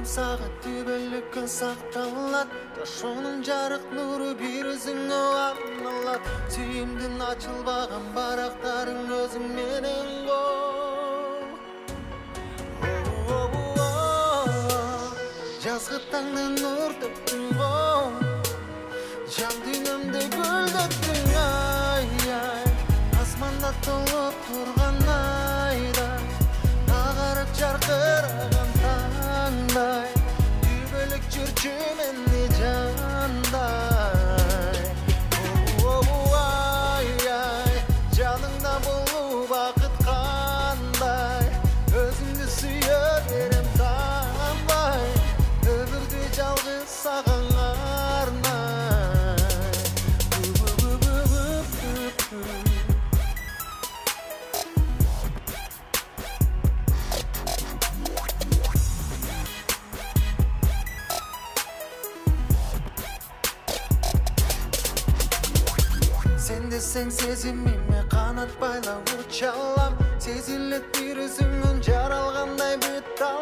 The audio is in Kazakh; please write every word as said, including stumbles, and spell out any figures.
сағат түбілікке сақталат Жашоның жарық нұры бір өзіңе арналат Сүйімдің açılбаған барақтарың өзің менен ғой Жазғы таңда нұр төктің ғой Жан дүниемде гүлдеттің ай ай Асманда толып тұрған айдай Ағарып жарқыраған таңдай Түбілік жүрші менде жандай Ай ай жаныңда болу бақыт қандай Өзіңді сүйе берем танбай Өмірде жалғыз саған Sen de sen sezimime kanat байлап uçalam Сезілет bir өзіңнен жаралғандай бет